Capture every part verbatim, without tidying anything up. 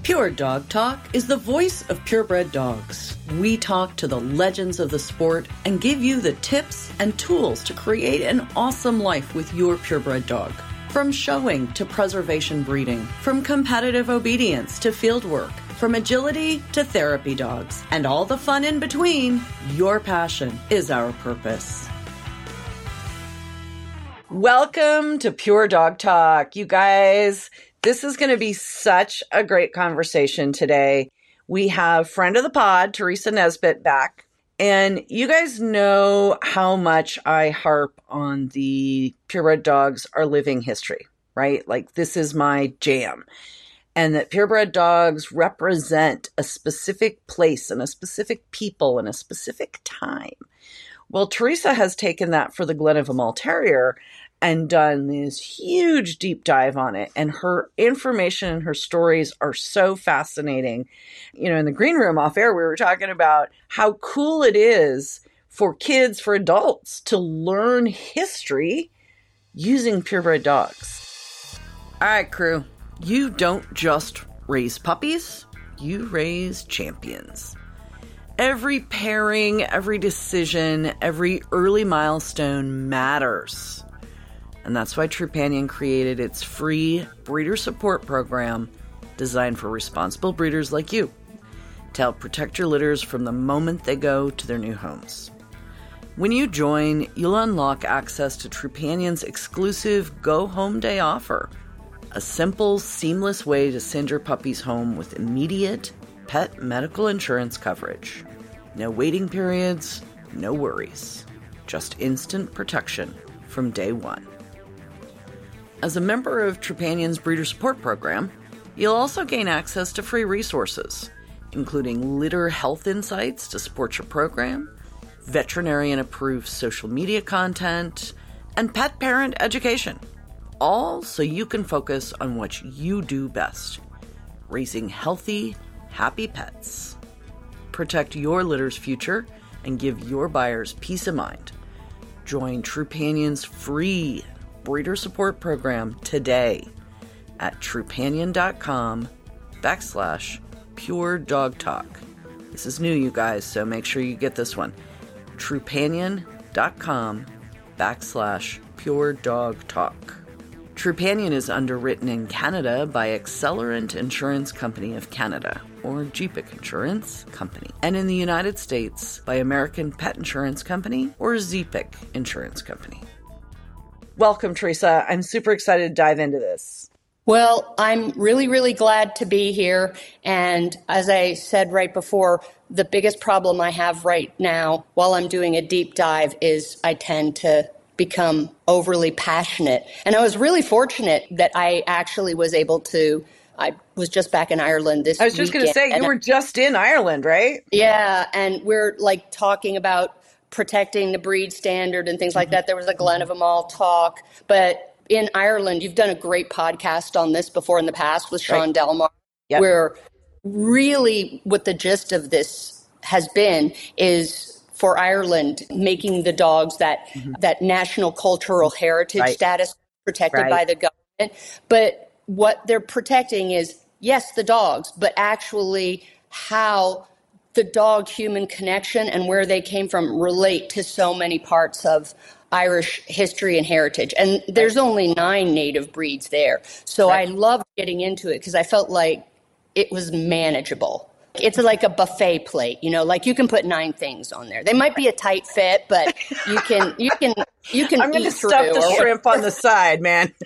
Pure Dog Talk is the voice of purebred dogs. We talk to the legends of the sport and give you the tips and tools to create an awesome life with your purebred dog. From showing to preservation breeding, from competitive obedience to field work, from agility to therapy dogs, and all the fun in between, your passion is our purpose. Welcome to Pure Dog Talk, you guys. This is going to be such a great conversation today. We have friend of the pod, Teresa Nesbitt, back. And you guys know how much I harp on the purebred dogs are living history, right? Like, this is my jam. And that purebred dogs represent a specific place and a specific people and a specific time. Well, Teresa has taken that for the Glen of Amal Terrier and done this huge deep dive on it. And her information and her stories are so fascinating. You know, in the green room off air, we were talking about how cool it is for kids, for adults to learn history using purebred dogs. All right, crew, you don't just raise puppies, you raise champions. Every pairing, every decision, every early milestone matters. And that's why Trupanion created its free breeder support program designed for responsible breeders like you to help protect your litters from the moment they go to their new homes. When you join, you'll unlock access to Trupanion's exclusive Go Home Day offer, a simple, seamless way to send your puppies home with immediate pet medical insurance coverage. No waiting periods, no worries, just instant protection from day one. As a member of Trupanion's Breeder Support Program, you'll also gain access to free resources, including litter health insights to support your program, veterinarian-approved social media content, and pet parent education, all so you can focus on what you do best, raising healthy, happy pets. Protect your litter's future and give your buyers peace of mind. Join Trupanion's free breeder support program today at trupanion.com backslash pure dog talk. This is new, you guys, so make sure you get this one. trupanion.com backslash pure dog talk. Trupanion is underwritten in Canada by Accelerant Insurance Company of Canada, or G P I C Insurance Company, and in the United States by American Pet Insurance Company, or Z P I C Insurance Company. Welcome, Teresa. I'm super excited to dive into this. Well, I'm really, really glad to be here. And as I said right before, the biggest problem I have right now while I'm doing a deep dive is I tend to become overly passionate. And I was really fortunate that I actually was able to, I was just back in Ireland this weekend. I was just going to say, you were just in Ireland, right? Yeah. And we're like talking about protecting the breed standard and things like that. There was a Glen of Amal talk. But in Ireland, you've done a great podcast on this before in the past with Sean right. Delmar, yep. where really what the gist of this has been is for Ireland, making the dogs that, mm-hmm. that national cultural heritage right. status protected right. by the government. But what they're protecting is, yes, the dogs, but actually how the dog-human connection and where they came from relate to so many parts of Irish history and heritage. And there's only nine native breeds there. So right. I loved getting into it because I felt like it was manageable. It's like a buffet plate, you know, like you can put nine things on there. They might be a tight fit, but you can, you can, you can I'm going to stuff the shrimp on the side, man.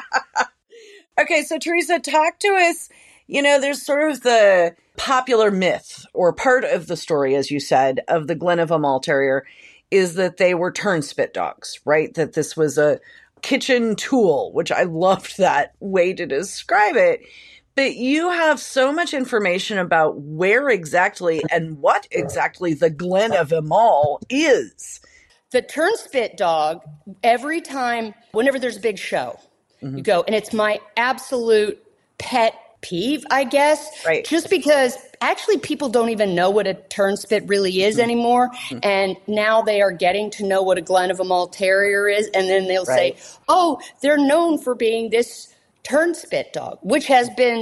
Okay. So Teresa, talk to us. You know, there's sort of the popular myth, or part of the story, as you said, of the Glen of Amal Terrier is that they were turnspit dogs, right? That this was a kitchen tool, which I loved that way to describe it. But you have so much information about where exactly and what exactly the Glen of Amal is. The turnspit dog, every time, whenever there's a big show, mm-hmm. you go, and it's my absolute pet peeve, I guess, right. just because actually people don't even know what a turnspit really is mm-hmm. anymore. Mm-hmm. And now they are getting to know what a Glen of Amal Terrier is. And then they'll right. say, oh, they're known for being this turnspit dog, which has been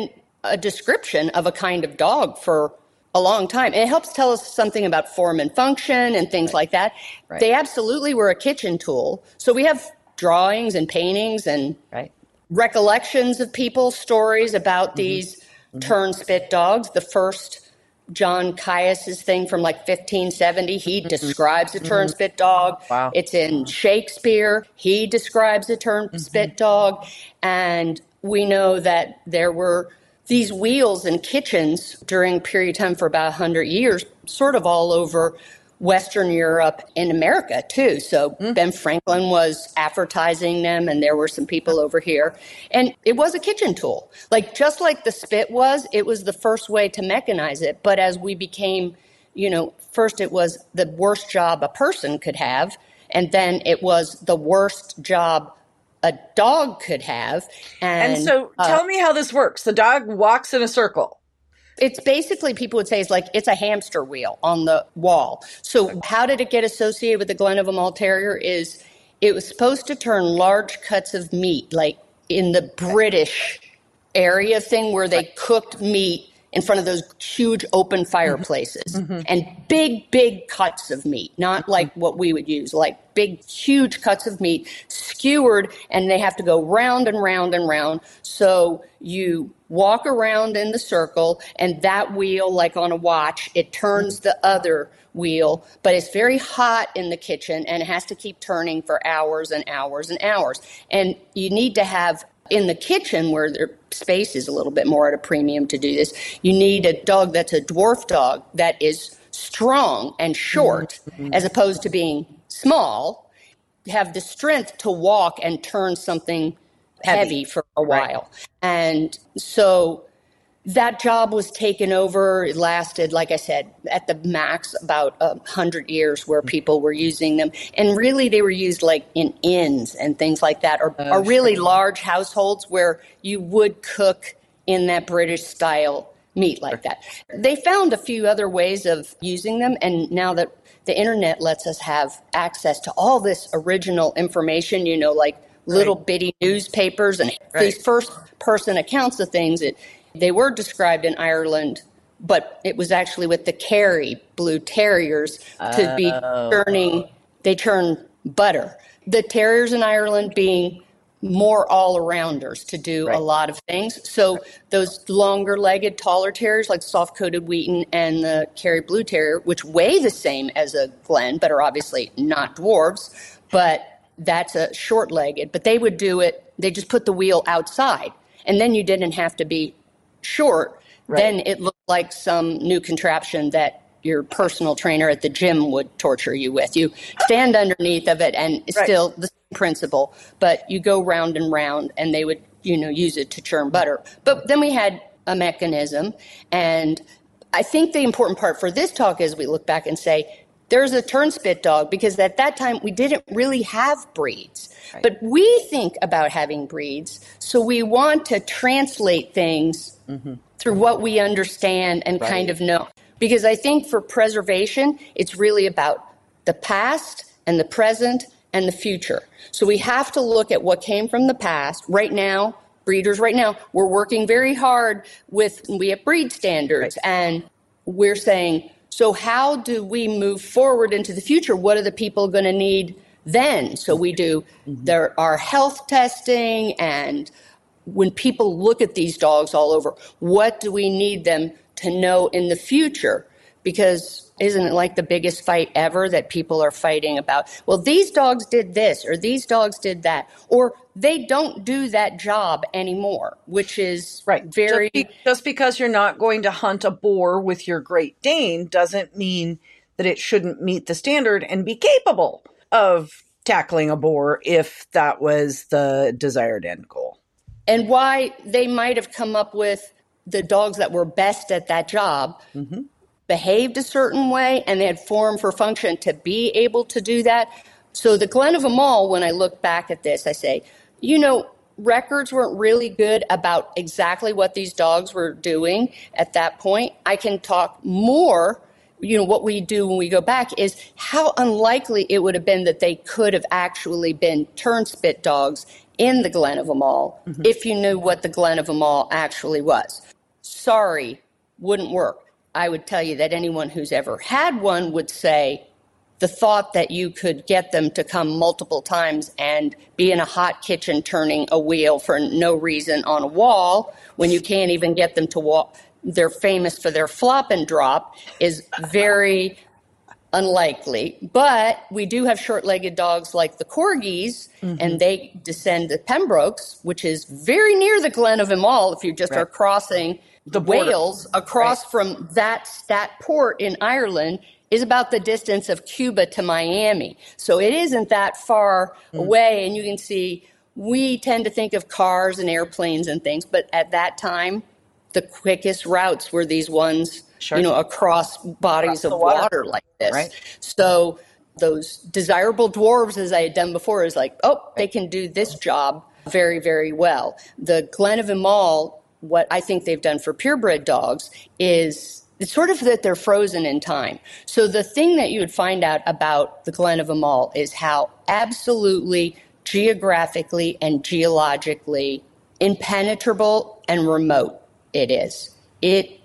a description of a kind of dog for a long time. And it helps tell us something about form and function and things right. like that. Right. They absolutely were a kitchen tool. So we have drawings and paintings and right. recollections of people's stories about mm-hmm. these mm-hmm. turn-spit dogs. The first John Caius's thing from like fifteen seventy, he mm-hmm. describes a turn-spit dog. Wow. It's in Shakespeare. He describes a turn-spit mm-hmm. dog. And we know that there were these wheels in kitchens during a period of time for about one hundred years, sort of all over Western Europe and America, too. So mm. Ben Franklin was advertising them, and there were some people over here. And it was a kitchen tool. Like, just like the spit was, it was the first way to mechanize it. But as we became, you know, first it was the worst job a person could have, and then it was the worst job a dog could have. And, and so tell uh, me how this works. The dog walks in a circle. It's basically, people would say, it's like it's a hamster wheel on the wall. So how did it get associated with the Glenavermoll Terrier is it was supposed to turn large cuts of meat, like in the British area thing where they cooked meat in front of those huge open fireplaces mm-hmm. and big, big cuts of meat, not like what we would use, like big, huge cuts of meat skewered, and they have to go round and round and round. So you walk around in the circle, and that wheel, like on a watch, it turns the other wheel, but it's very hot in the kitchen, and it has to keep turning for hours and hours and hours. And you need to have, in the kitchen where their space is a little bit more at a premium to do this, you need a dog that's a dwarf dog that is strong and short, mm-hmm. as opposed to being small, have the strength to walk and turn something heavy, heavy for a while. Right. And so that job was taken over. It lasted, like I said, at the max about a hundred years where people were using them. And really they were used like in inns and things like that, or, oh, or really sure. large households where you would cook in that British style meat like that. They found a few other ways of using them. And now that the internet lets us have access to all this original information, you know, like little right. bitty newspapers and right. these first person accounts of things, it, they were described in Ireland, but it was actually with the Kerry Blue Terriers to be oh. turning, they turn butter. The terriers in Ireland being more all-arounders to do right. a lot of things. So those longer-legged, taller terriers like soft-coated Wheaten and the Kerry Blue Terrier, which weigh the same as a Glen, but are obviously not dwarves, but that's a short-legged. But they would do it, they just put the wheel outside, and then you didn't have to be short, right. then it looked like some new contraption that your personal trainer at the gym would torture you with. You stand underneath of it, and it's right. still the same principle, but you go round and round, and they would, you know, use it to churn butter. But then we had a mechanism, and I think the important part for this talk is we look back and say, there's a turn-spit dog, because at that time we didn't really have breeds. Right. But we think about having breeds, so we want to translate things mm-hmm. through what we understand and right. kind of know. Because I think for preservation, it's really about the past and the present and the future. So we have to look at what came from the past. Right now, breeders right now, we're working very hard with, we have breed standards, right. and we're saying, so how do we move forward into the future? What are the people going to need then? So we do mm-hmm. there are health testing, and when people look at these dogs all over, what do we need them to know in the future? Because isn't it like the biggest fight ever that people are fighting about? Well, these dogs did this, or these dogs did that, or they don't do that job anymore, which is right. very... Just, be, just because you're not going to hunt a boar with your Great Dane doesn't mean that it shouldn't meet the standard and be capable of tackling a boar if that was the desired end goal. And why they might have come up with the dogs that were best at that job, mm-hmm. behaved a certain way, and they had form for function to be able to do that. So the Glenavermoll, when I look back at this, I say, you know, records weren't really good about exactly what these dogs were doing at that point. I can talk more, you know, what we do when we go back is how unlikely it would have been that they could have actually been turn-spit dogs in the Glenavermoll mm-hmm. if you knew what the Glenavermoll actually was. sorry, wouldn't work. I would tell you that anyone who's ever had one would say the thought that you could get them to come multiple times and be in a hot kitchen turning a wheel for no reason on a wall when you can't even get them to walk, they're famous for their flop and drop, is very unlikely. But we do have short-legged dogs like the Corgis, mm-hmm. and they descend to Pembrokes, which is very near the Glen of Imal if you just right. are crossing the Wales across right. from that, that port in Ireland is about the distance of Cuba to Miami. So it isn't that far mm. away. And you can see we tend to think of cars and airplanes and things, but at that time, the quickest routes were these ones, sure. you know, across bodies across of water. water like this. Right. So those desirable dwarves, as I had done before, is like, oh, they can do this job very, very well. The Glen of Imal, what I think they've done for purebred dogs is it's sort of that they're frozen in time. So the thing that you would find out about the Glen of Imal is how absolutely geographically and geologically impenetrable and remote it is. It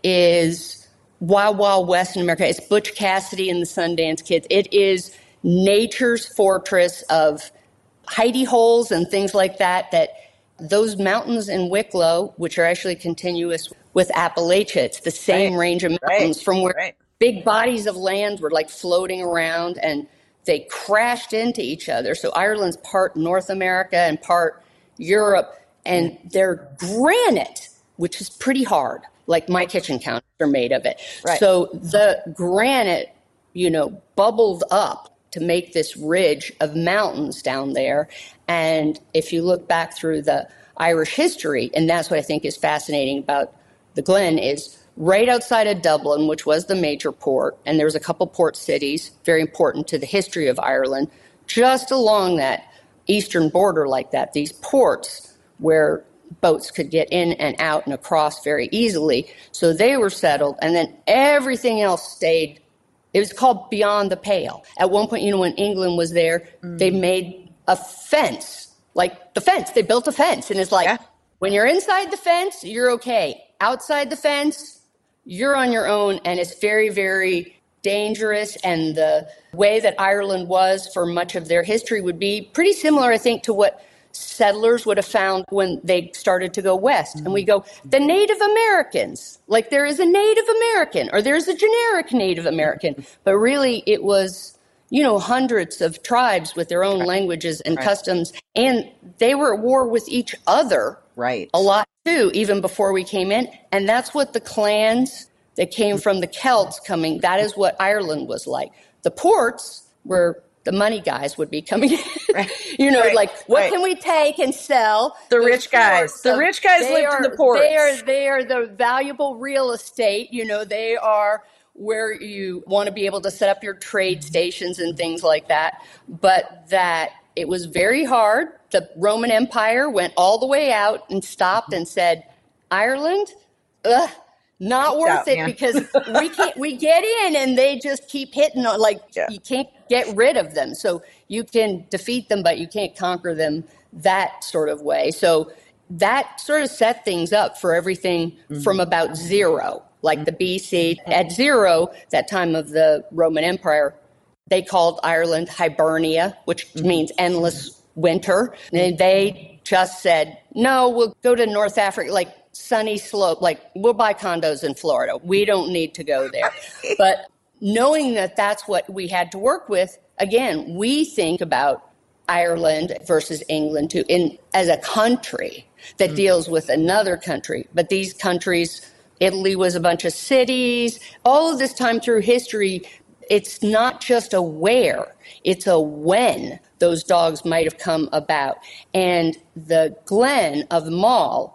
is Wild Wild West in America. It's Butch Cassidy and the Sundance Kids. It is nature's fortress of hidey holes and things like that, that those mountains in Wicklow, which are actually continuous with Appalachia, it's the same right. range of mountains right. from where right. big bodies of land were like floating around and they crashed into each other. So Ireland's part North America and part Europe, and they're granite, which is pretty hard. Like my kitchen counters are made of it. Right. So the granite, you know, bubbled up to make this ridge of mountains down there. And if you look back through the Irish history, and that's what I think is fascinating about the Glen, is right outside of Dublin, which was the major port, and there's a couple port cities very important to the history of Ireland, just along that eastern border like that, these ports where boats could get in and out and across very easily. So they were settled, and then everything else stayed. It was called Beyond the Pale. At one point, you know, when England was there, mm. they made a fence, like the fence. They built a fence, and it's like, yeah. when you're inside the fence, you're okay. Outside the fence, you're on your own, and it's very, very dangerous. And the way that Ireland was for much of their history would be pretty similar, I think, to what settlers would have found when they started to go west. Mm-hmm. And we go, the Native Americans, like there is a Native American or there's a generic Native American. But really it was, you know, hundreds of tribes with their own right. languages and right. customs. And they were at war with each other right. a lot too, even before we came in. And that's what the clans that came from the Celts coming, that is what Ireland was like. The ports were the money guys would be coming in. Right. You know, right. like, what right. can we take and sell? The rich guys. The rich guys lived are, in the ports. They are, they are the valuable real estate. You know, they are where you want to be able to set up your trade stations and things like that. But that it was very hard. The Roman Empire went all the way out and stopped and said, Ireland, ugh, not worth out, it, man. Because we can't, we get in and they just keep hitting on, like, yeah. you can't get rid of them. So you can defeat them, but you can't conquer them that sort of way. So that sort of set things up for everything mm-hmm. from about zero, like mm-hmm. the B C. At zero, that time of the Roman Empire, they called Ireland Hibernia, which mm-hmm. means endless winter. And they just said, no, we'll go to North Africa, like, sunny slope, like we'll buy condos in Florida. We don't need to go there. But knowing that that's what we had to work with, again, we think about Ireland versus England too, in as a country that mm. deals with another country. But these countries, Italy was a bunch of cities. All of this time through history, it's not just a where, it's a when those dogs might have come about. And the Glen of Imal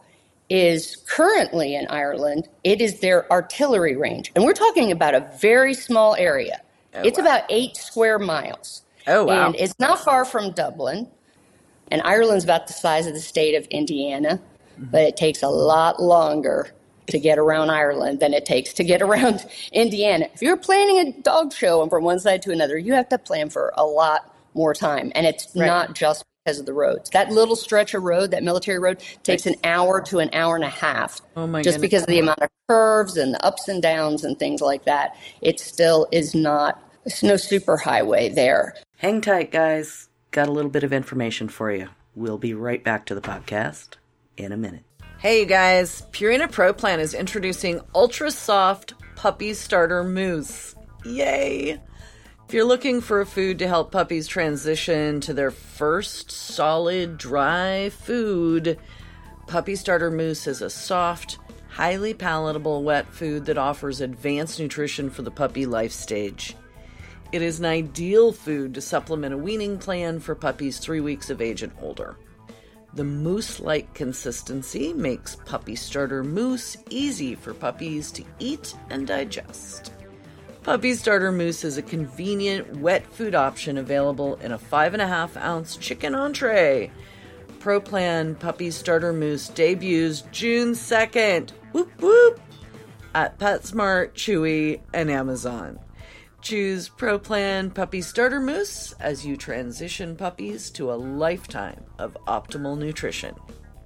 is currently in Ireland. It is their artillery range. And we're talking about a very small area. Oh, it's wow. about eight square miles. Oh, wow. And it's not far from Dublin. And Ireland's about the size of the state of Indiana. Mm-hmm. But it takes a lot longer to get around Ireland than it takes to get around Indiana. If you're planning a dog show from one side to another, you have to plan for a lot more time. And it's right. not just because of the roads. That little stretch of road, that military road, takes an hour to an hour and a half. Oh my just goodness. Because of the amount of curves and the ups and downs and things like that. It still is not, there's no super highway there. Hang tight, guys. Got a little bit of information for you. We'll be right back to the podcast in a minute. Hey, you guys. Purina Pro Plan is introducing Ultra Soft Puppy Starter Mousse. Yay! If you're looking for a food to help puppies transition to their first solid, dry food, Puppy Starter Mousse is a soft, highly palatable wet food that offers advanced nutrition for the puppy life stage. It is an ideal food to supplement a weaning plan for puppies three weeks of age and older. The mousse-like consistency makes Puppy Starter Mousse easy for puppies to eat and digest. Puppy Starter Mousse is a convenient wet food option available in a five and a half ounce chicken entree. Pro Plan Puppy Starter Mousse debuts June second, whoop whoop, at PetSmart, Chewy, and Amazon. Choose Pro Plan Puppy Starter Mousse as you transition puppies to a lifetime of optimal nutrition.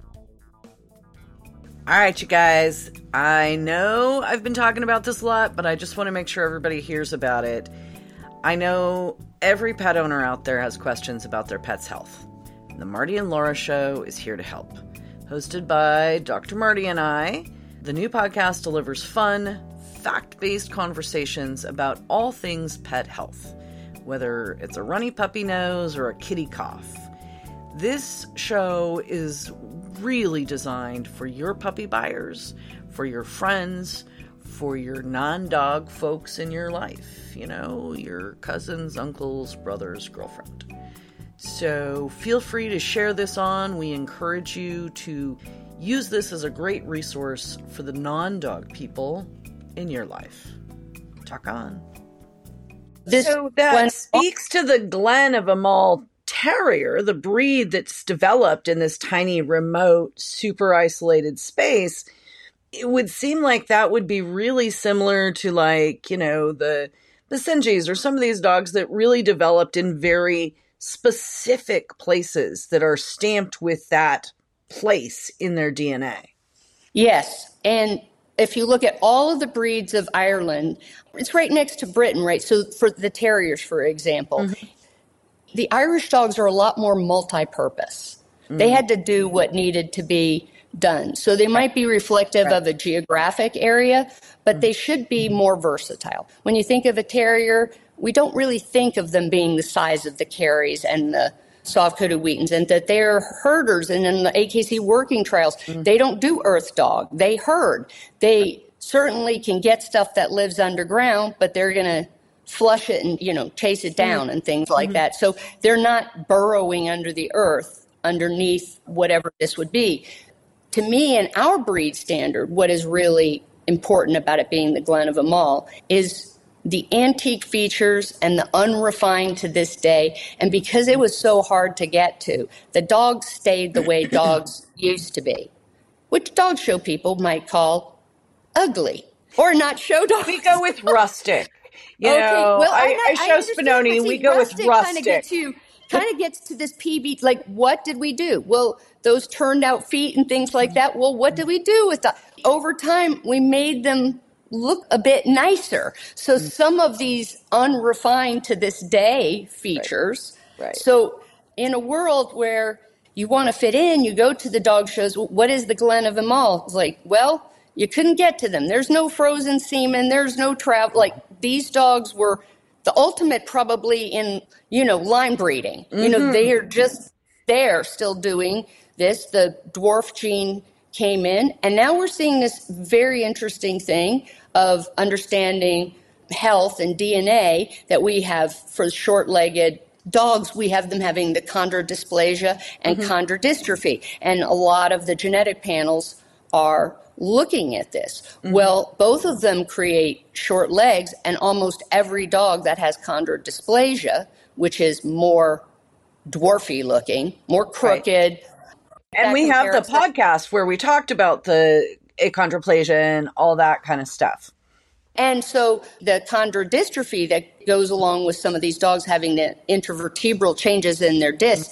All right, you guys, I know I've been talking about this a lot, but I just want to make sure everybody hears about it. I know every pet owner out there has questions about their pet's health. The Marty and Laura Show is here to help. Hosted by Doctor Marty and I, the new podcast delivers fun, fact-based conversations about all things pet health, whether it's a runny puppy nose or a kitty cough. This show is really designed for your puppy buyers, for your friends, for your non-dog folks in your life, you know, your cousins, uncles, brothers, girlfriend. So feel free to share this on. We encourage you to use this as a great resource for the non-dog people in your life. Talk on. This so that Glen- speaks to the Glen of Amal Terrier, the breed that's developed in this tiny, remote, super isolated space. It would seem like that would be really similar to, like, you know, the the Basenjis or some of these dogs that really developed in very specific places that are stamped with that place in their D N A. Yes, and if you look at all of the breeds of Ireland, it's right next to Britain, right? So for the terriers, for example, mm-hmm. the Irish dogs are a lot more multi-purpose. Mm-hmm. They had to do what needed to be done. So they might be reflective right. of a geographic area, but mm-hmm. they should be more versatile. When you think of a terrier, we don't really think of them being the size of the Kerrys and the soft-coated Wheatons, and that they're herders. And in the A K C working trials, mm-hmm. they don't do earth dog. They herd. They certainly can get stuff that lives underground, but they're going to flush it and, you know, chase it down mm-hmm. and things like mm-hmm. that. So they're not burrowing under the earth, underneath whatever this would be. To me, in our breed standard, what is really important about it being the Glen of Amal is the antique features and the unrefined to this day. And because it was so hard to get to, the dogs stayed the way dogs used to be, which dog show people might call ugly or not show dogs. We go with rustic. You okay, know, well, I, I, I show I Spinoni, we go with rustic. Kind of gets you, kind of gets to this P B, like, what did we do? Well, those turned out feet and things like that. Well, what did we do with that? Over time, we made them look a bit nicer. So mm-hmm. some of these unrefined to this day features. Right. Right. So in a world where you want to fit in, you go to the dog shows. What is the Glen of Amal? It's like, well, you couldn't get to them. There's no frozen semen. There's no travel. Like, these dogs were the ultimate probably in, you know, line breeding. Mm-hmm. You know, they are just there still doing this. The dwarf gene came in, and now we're seeing this very interesting thing of understanding health and D N A that we have for short-legged dogs. We have them having the chondrodysplasia and mm-hmm. chondrodystrophy, and a lot of the genetic panels are looking at this. Mm-hmm. Well, both of them create short legs, and almost every dog that has chondrodysplasia, which is more dwarfy looking, more crooked. Right. And we have the podcast where we talked about the achondroplasia and all that kind of stuff. And so the chondrodystrophy that goes along with some of these dogs having the intervertebral changes in their discs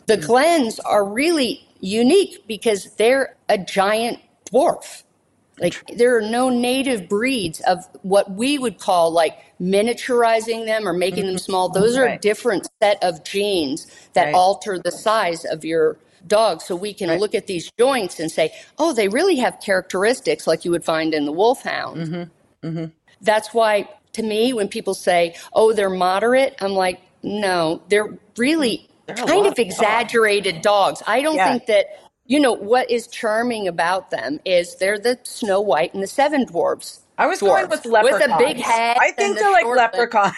The Glens are really unique because they're a giant dwarf. Like, there are no native breeds of what we would call like miniaturizing them or making mm-hmm. them small. Those are right. a different set of genes that right. alter the size of your dog. So we can right. look at these joints and say, oh, they really have characteristics like you would find in the wolfhound. Mm-hmm. Mm-hmm. That's why, to me, when people say, oh, they're moderate, I'm like, no, they're really they're kind of exaggerated dogs. I don't yeah. think that. You know, what is charming about them is they're the Snow White and the Seven Dwarfs. I was dwarfs, going with leprechauns. With a big head. I think they're like leprechauns.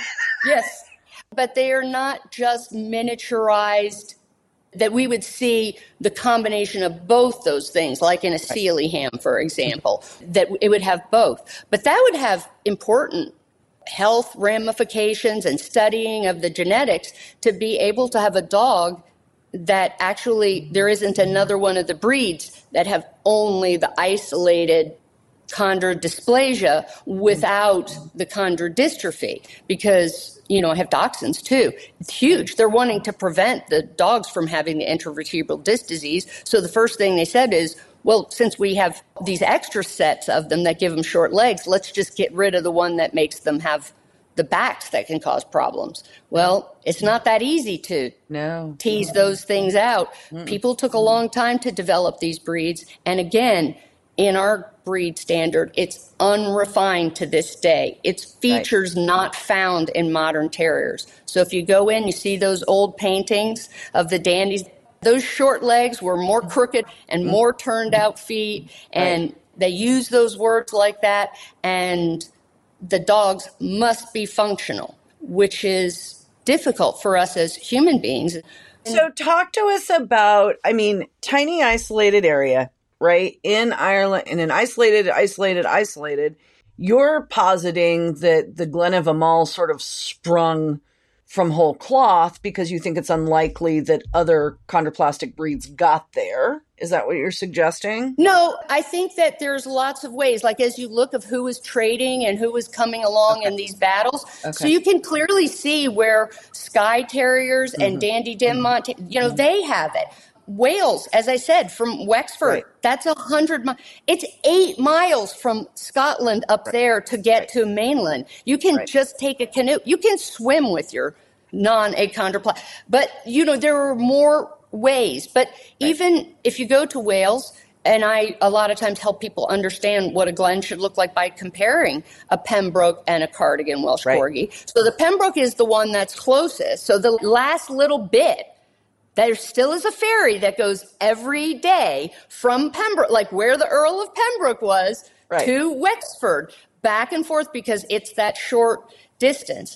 Yes. But they are not just miniaturized, that we would see the combination of both those things, like in a Sealyham, for example, that it would have both. But that would have important health ramifications and studying of the genetics to be able to have a dog that actually there isn't another one of the breeds that have only the isolated chondrodysplasia without the chondrodystrophy, because, you know, I have dachshunds too. It's huge. They're wanting to prevent the dogs from having the intervertebral disc disease. So the first thing they said is, well, since we have these extra sets of them that give them short legs, let's just get rid of the one that makes them have the backs that can cause problems. Well, it's not that easy to no. tease those things out. Mm-mm. People took a long time to develop these breeds. And again, in our breed standard, it's unrefined to this day. It's features right. not found in modern terriers. So if you go in, you see those old paintings of the dandies, those short legs were more crooked and more turned out feet. And right. they use those words like that. And the dogs must be functional, which is difficult for us as human beings. So talk to us about, I mean, tiny isolated area, right? In Ireland, in an isolated, isolated, isolated, you're positing that the Glen of Amal sort of sprung from whole cloth because you think it's unlikely that other chondroplastic breeds got there. Is that what you're suggesting? No, I think that there's lots of ways. Like, as you look of who was trading and who was coming along okay. in these battles. Okay. So you can clearly see where Skye Terriers mm-hmm. and Dandy Dinmont, mm-hmm. you know, they have it. Wales, as I said, from Wexford, right. that's a hundred miles. It's eight miles from Scotland up right. there to get right. to mainland. You can right. just take a canoe. You can swim with your non-achondroplastic. But, you know, there are more ways. But right. even if you go to Wales, and I a lot of times help people understand what a Glen should look like by comparing a Pembroke and a Cardigan Welsh right. Corgi. So the Pembroke is the one that's closest. So the last little bit, there still is a ferry that goes every day from Pembroke, like where the Earl of Pembroke was, right. to Wexford, back and forth, because it's that short distance.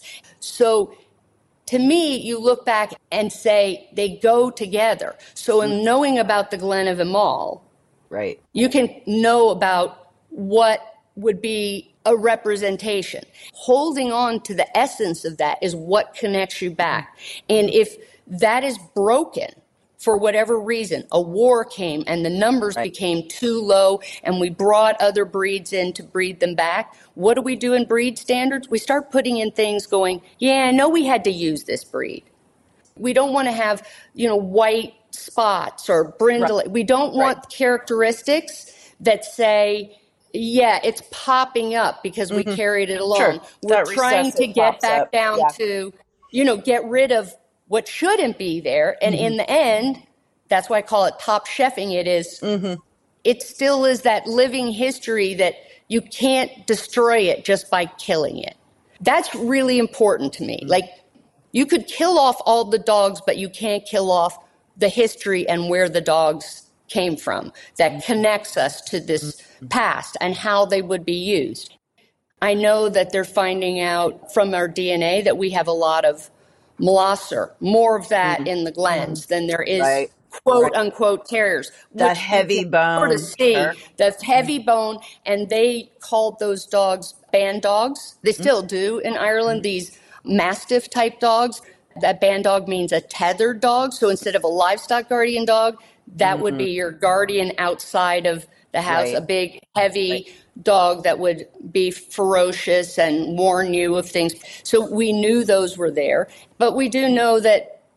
So to me, you look back and say they go together. So in knowing about the Glen of Amal, right. you can know about what would be a representation. Holding on to the essence of that is what connects you back. And if that is broken for whatever reason, a war came and the numbers right. became too low and we brought other breeds in to breed them back, what do we do in breed standards? We start putting in things going, yeah, I know we had to use this breed. We don't want to have, you know, white spots or brindle. Right. We don't want right. characteristics that say, yeah, it's popping up because we mm-hmm. carried it along. Sure. We're that trying to get back up. down yeah. to, you know, get rid of what shouldn't be there. And mm-hmm. in the end, that's why I call it top chefing. It is, mm-hmm. it still is that living history that you can't destroy it just by killing it. That's really important to me. Mm-hmm. Like, you could kill off all the dogs, but you can't kill off the history and where the dogs came from that connects us to this mm-hmm. past and how they would be used. I know that they're finding out from our D N A that we have a lot of Molosser, more of that mm-hmm. in the Glens than there is right. quote right. unquote terriers. That heavy bone. To see sure. the heavy bone, and they called those dogs band dogs. They still mm-hmm. do in Ireland. Mm-hmm. These Mastiff type dogs. That band dog means a tethered dog. So instead of a livestock guardian dog, that mm-hmm. would be your guardian outside of the house, right. a big, heavy right. dog that would be ferocious and warn you of things. So we knew those were there. But we do know that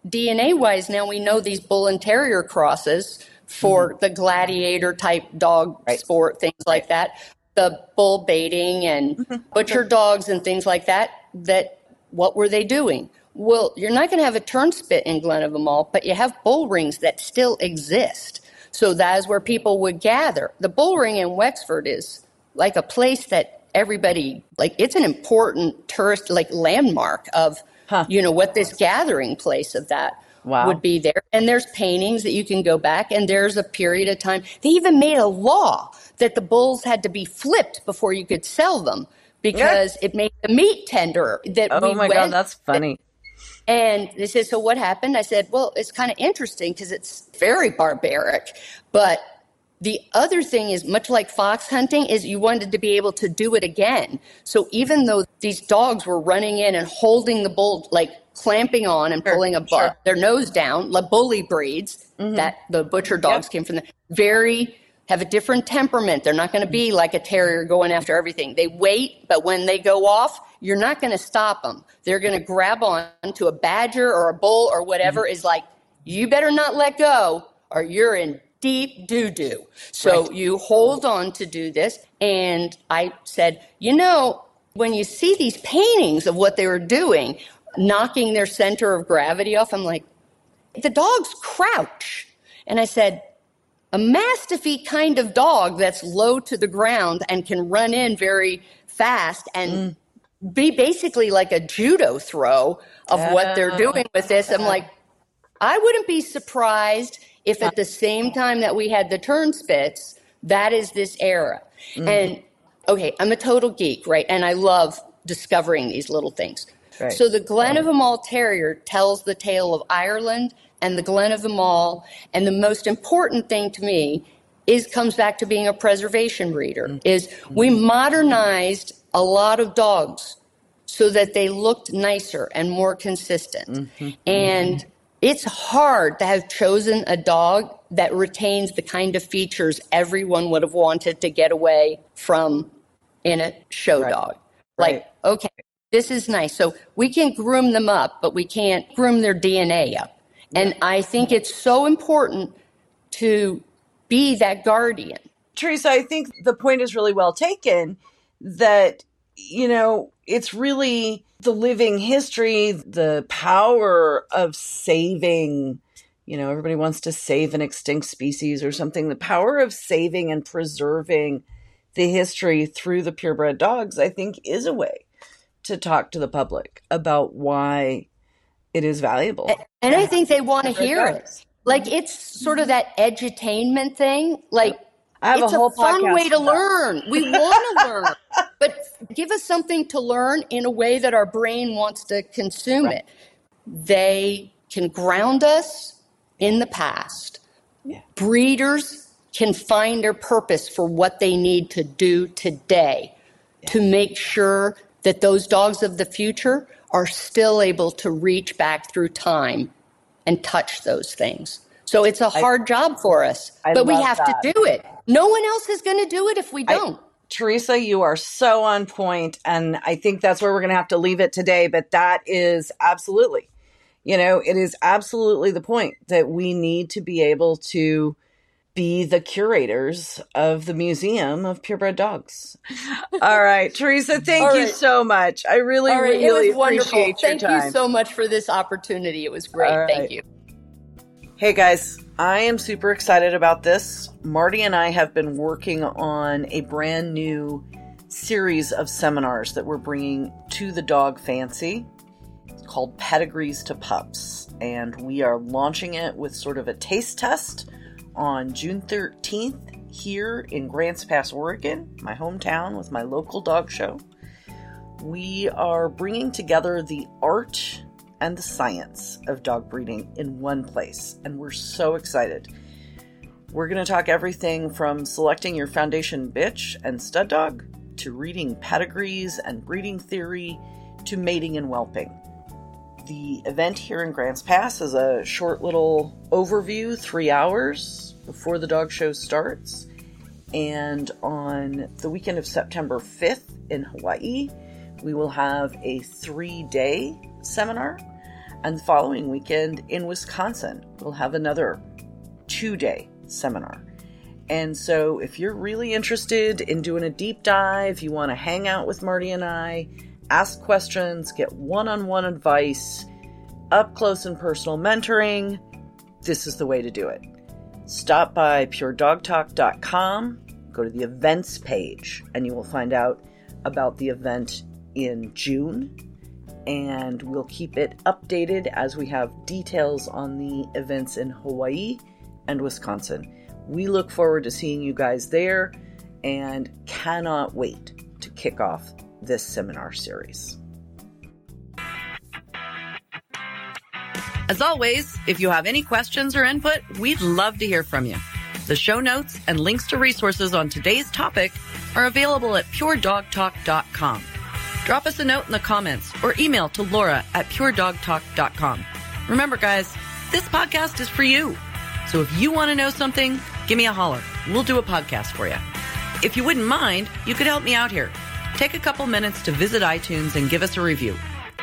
D N A-wise, now we know these bull and terrier crosses for mm-hmm. the gladiator-type dog right. sport, things like right. that, the bull baiting and mm-hmm. butcher dogs and things like that, that what were they doing? Well, you're not going to have a turnspit in Glen of the Mall, but you have bull rings that still exist. So that is where people would gather. The bull ring in Wexford is like a place that everybody, like it's an important tourist, like landmark of, huh. you know, what this gathering place of that wow. would be there. And there's paintings that you can go back, and there's a period of time. They even made a law that the bulls had to be flipped before you could sell them because yeah. it made the meat tender. That oh we my went, God, that's funny. And they said, so what happened? I said, well, it's kind of interesting because it's very barbaric. But the other thing is, much like fox hunting, is you wanted to be able to do it again. So even though these dogs were running in and holding the bull, like clamping on and pulling sure, a butt, sure. their nose down, like bully breeds, mm-hmm. that the butcher dogs yep. came from, the very, have a different temperament. They're not going to be like a terrier going after everything. They wait, but when they go off, you're not going to stop them. They're going to grab on to a badger or a bull or whatever mm-hmm. is like, you better not let go or you're in deep doo-doo. So right. you hold on to do this. And I said, you know, when you see these paintings of what they were doing, knocking their center of gravity off, I'm like, the dogs crouch. And I said, a Mastiff-y kind of dog that's low to the ground and can run in very fast and mm. be basically like a judo throw of uh, what they're doing with this. I'm like, I wouldn't be surprised if at the same time that we had the turnspits, that is this era. Mm-hmm. And, okay, I'm a total geek, right? And I love discovering these little things. Right. So the Glen of the Mall Terrier tells the tale of Ireland and the Glen of the Mall. And the most important thing to me is comes back to being a preservation breeder, mm-hmm. is we modernized a lot of dogs so that they looked nicer and more consistent. Mm-hmm. And mm-hmm. it's hard to have chosen a dog that retains the kind of features everyone would have wanted to get away from in a show right. dog. Like, right. okay, this is nice. So we can groom them up, but we can't groom their D N A up. Yeah. And I think it's so important to be that guardian. Teresa, I think the point is really well taken that, you know, it's really the living history, the power of saving, you know, everybody wants to save an extinct species or something. The power of saving and preserving the history through the purebred dogs, I think, is a way to talk to the public about why it is valuable. And I think they want to hear it. Like, it's sort of that edutainment thing. Like, I have it's a, whole a fun way to that. learn. We want to learn. But give us something to learn in a way that our brain wants to consume right. it. They can ground us in the past. Yeah. Breeders can find their purpose for what they need to do today yeah. to make sure that those dogs of the future are still able to reach back through time and touch those things. So it's a hard I, job for us, I but we have that. to do it. No one else is going to do it if we don't. I, Teresa, you are so on point, and I think that's where we're going to have to leave it today, but that is absolutely, you know, it is absolutely the point that we need to be able to be the curators of the Museum of Purebred Dogs. All right, Teresa, thank right. you so much. I really, right. really it was appreciate wonderful. your thank time. Thank you so much for this opportunity. It was great. Right. Thank you. Hey guys, I am super excited about this. Marty and I have been working on a brand new series of seminars that we're bringing to the dog fancy. It's called Pedigrees to Pups, and we are launching it with sort of a taste test on June thirteenth here in Grants Pass, Oregon, my hometown, with my local dog show. We are bringing together the art and the science of dog breeding in one place, and we're so excited. We're going to talk everything from selecting your foundation bitch and stud dog, to reading pedigrees and breeding theory, to mating and whelping. The event here in Grants Pass is a short little overview, three hours before the dog show starts. And on the weekend of September fifth in Hawaii, we will have a three-day seminar. And the following weekend in Wisconsin, we'll have another two-day seminar. And so if you're really interested in doing a deep dive, you want to hang out with Marty and I, ask questions, get one-on-one advice, up close and personal mentoring, this is the way to do it. Stop by pure dog talk dot com, go to the events page, and you will find out about the event in June. And we'll keep it updated as we have details on the events in Hawaii and Wisconsin. We look forward to seeing you guys there and cannot wait to kick off this seminar series. As always, if you have any questions or input, we'd love to hear from you. The show notes and links to resources on today's topic are available at pure dog talk dot com. Drop us a note in the comments or email to Laura at pure dog talk dot com. Remember, guys, this podcast is for you. So if you want to know something, give me a holler. We'll do a podcast for you. If you wouldn't mind, you could help me out here. Take a couple minutes to visit iTunes and give us a review.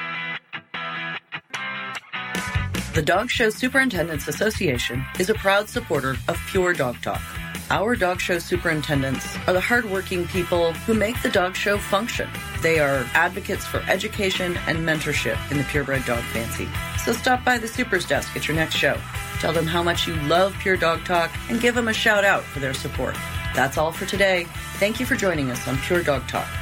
The Dog Show Superintendents Association is a proud supporter of Pure Dog Talk. Our dog show superintendents are the hardworking people who make the dog show function. They are advocates for education and mentorship in the purebred dog fancy. So stop by the Supers desk at your next show. Tell them how much you love Pure Dog Talk and give them a shout out for their support. That's all for today. Thank you for joining us on Pure Dog Talk.